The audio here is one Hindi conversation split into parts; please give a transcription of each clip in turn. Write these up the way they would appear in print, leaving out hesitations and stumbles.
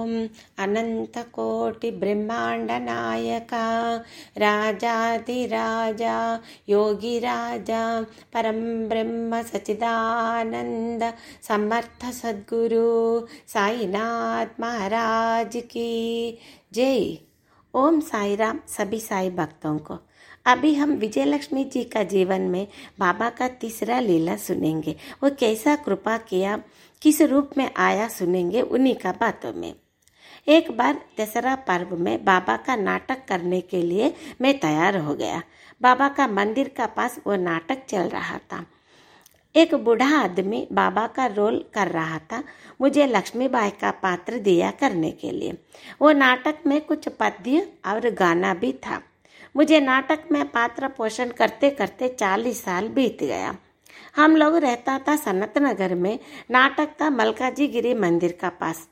ओम अनंत कोटि ब्रह्मांड नायका राजाधिराजा योगी राजा परम ब्रह्म सच्चिदानंद समर्थ सद्गुरु साईनाथ महाराज की जय। ओम साई राम सभी साई भक्तों को। अभी हम विजयलक्ष्मी जी का जीवन में बाबा का तीसरा लीला सुनेंगे। वो कैसा कृपा किया, किस रूप में आया, सुनेंगे उन्हीं का बातों में। एक बार दशहरा पर्व में बाबा का नाटक करने के लिए मैं तैयार हो गया। बाबा का मंदिर का पास वो नाटक चल रहा था। एक बूढ़ा आदमी बाबा का रोल कर रहा था। मुझे लक्ष्मीबाई का पात्र दिया करने के लिए। वो नाटक में कुछ पद्य और गाना भी था। मुझे नाटक में पात्र पोषण करते करते 40 साल बीत गया। हम लोग रहता था सनत नगर में। नाटक था मलकाजी गिरी मंदिर का पास।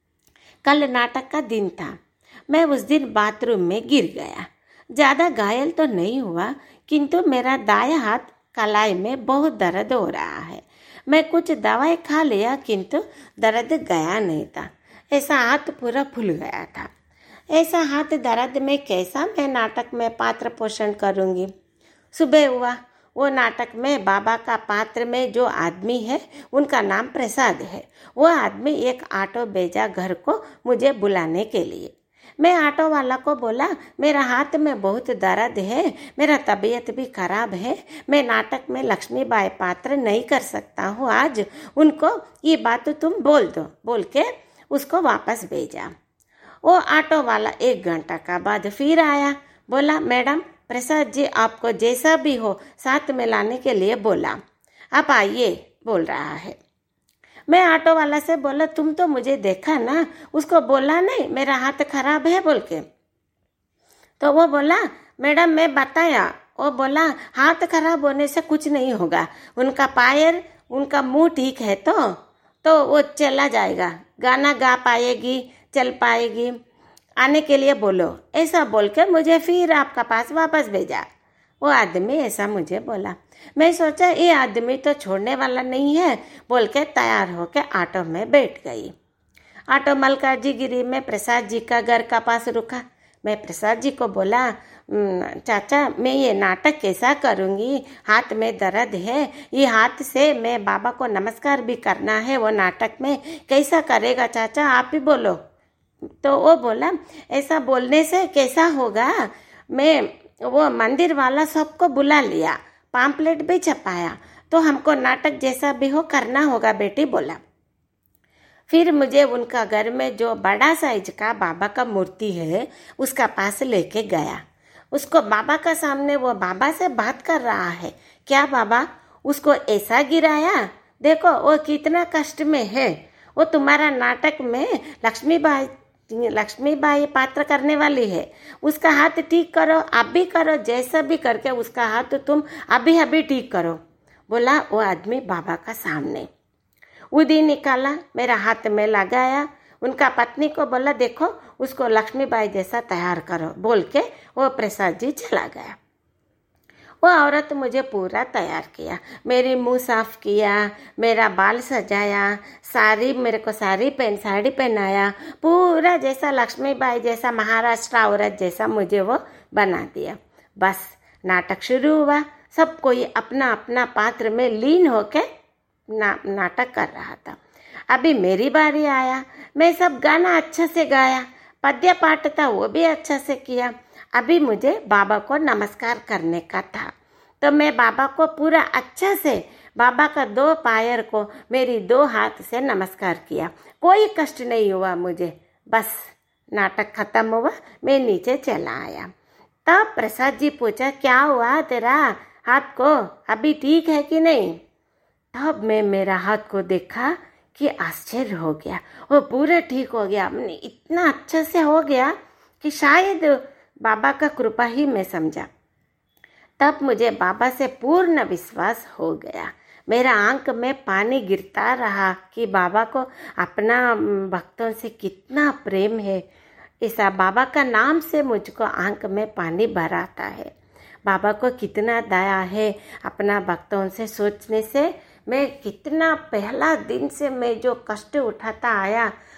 कल नाटक का दिन था। मैं उस दिन बाथरूम में गिर गया। ज़्यादा घायल तो नहीं हुआ, किंतु मेरा दायां हाथ कलाई में बहुत दर्द हो रहा है। मैं कुछ दवाई खा लिया, किंतु दर्द गया नहीं था। ऐसा हाथ पूरा फूल गया था। ऐसा हाथ दर्द में कैसा मैं नाटक में पात्र पोषण करूंगी। सुबह हुआ। वो नाटक में बाबा का पात्र में जो आदमी है उनका नाम प्रसाद है। वो आदमी एक ऑटो भेजा घर को मुझे बुलाने के लिए। मैं ऑटो वाला को बोला, मेरा हाथ में बहुत दर्द है, मेरा तबीयत भी खराब है, मैं नाटक में लक्ष्मीबाई पात्र नहीं कर सकता हूँ आज। उनको ये बात तुम बोल दो, बोल के उसको वापस भेजा। वो ऑटो वाला 1 घंटा का बाद फिर आया। बोला, मैडम प्रसाद जी आपको जैसा भी हो साथ में लाने के लिए बोला, आप आइए बोल रहा है। मैं ऑटो वाला से बोला, तुम तो मुझे देखा ना, उसको बोला नहीं मेरा हाथ खराब है बोल के। तो वो बोला, मैडम मैं बताया। वो बोला, हाथ खराब होने से कुछ नहीं होगा, उनका पैर उनका मुंह ठीक है तो वो चला जाएगा, गाना गा पाएगी, चल पाएगी, आने के लिए बोलो। ऐसा बोल के मुझे फिर आपका पास वापस भेजा। वो आदमी ऐसा मुझे बोला। मैं सोचा ये आदमी तो छोड़ने वाला नहीं है, बोल के तैयार होके ऑटो में बैठ गई। ऑटो मलकाजी गिरी में प्रसाद जी का घर का पास रुका। मैं प्रसाद जी को बोला, चाचा मैं ये नाटक कैसा करूँगी, हाथ में दर्द है, ये हाथ से मैं बाबा को नमस्कार भी करना है, वो नाटक में कैसा करेगा चाचा, आप ही बोलो। तो वो बोला, ऐसा बोलने से कैसा होगा, मैं वो मंदिर वाला सबको बुला लिया, पाम्पलेट भी छपाया, तो हमको नाटक जैसा भी हो करना होगा बेटी बोला। फिर मुझे उनका घर में जो बड़ा साइज का बाबा का मूर्ति है उसका पास लेके गया। उसको बाबा का सामने वो बाबा से बात कर रहा है। क्या बाबा, उसको ऐसा गिराया, देखो वो कितना कष्ट में है, वो तुम्हारा नाटक में लक्ष्मीबाई पात्र करने वाली है, उसका हाथ ठीक करो, आप भी करो, जैसा भी करके उसका हाथ तुम अभी अभी ठीक करो, बोला वो आदमी बाबा का सामने। उदी निकाला, मेरा हाथ में लगाया, उनका पत्नी को बोला, देखो उसको लक्ष्मीबाई जैसा तैयार करो, बोल के वो प्रसाद जी चला गया। वो औरत मुझे पूरा तैयार किया, मेरी मुंह साफ किया, मेरा बाल सजाया, मेरे को साड़ी पहनाया, पूरा जैसा लक्ष्मीबाई जैसा महाराष्ट्र औरत जैसा मुझे वो बना दिया। बस नाटक शुरू हुआ। सब कोई अपना अपना पात्र में लीन होके नाटक कर रहा था। अभी मेरी बारी आया। मैं सब गाना अच्छा से गाया, पद्य पाठ था वो भी अच्छा से किया। अभी मुझे बाबा को नमस्कार करने का था, तो मैं बाबा को पूरा अच्छा से, बाबा का 2 पैर को मेरी 2 हाथ से नमस्कार किया। कोई कष्ट नहीं हुआ मुझे। बस नाटक खत्म हुआ, मैं नीचे चला आया। तब प्रसाद जी पूछा, क्या हुआ तेरा हाथ को, अभी ठीक है कि नहीं? तब मैं मेरा हाथ को देखा कि आश्चर्य हो गया, वो पूरा ठीक हो गया। हमने इतना अच्छा से हो गया कि शायद बाबा का कृपा ही मैं समझा। तब मुझे बाबा से पूर्ण विश्वास हो गया। मेरा आंख में पानी गिरता रहा कि बाबा को अपना भक्तों से कितना प्रेम है। ऐसा बाबा का नाम से मुझको आंख में पानी भर आता है। बाबा को कितना दया है अपना भक्तों से सोचने से। मैं कितना पहला दिन से मैं जो कष्ट उठाता आया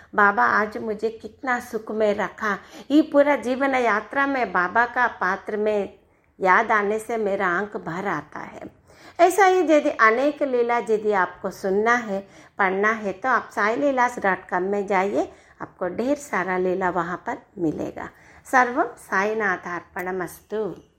बाबा आज मुझे कितना सुख में रखा। ये पूरा जीवन यात्रा में बाबा का पात्र में याद आने से मेरा आंख भर आता है। ऐसा ही यदि अनेक लीला यदि आपको सुनना है, पढ़ना है, तो आप साईलीलास.com में जाइए, आपको ढेर सारा लीला वहाँ पर मिलेगा। सर्वम साईनाथार्पणमस्तु।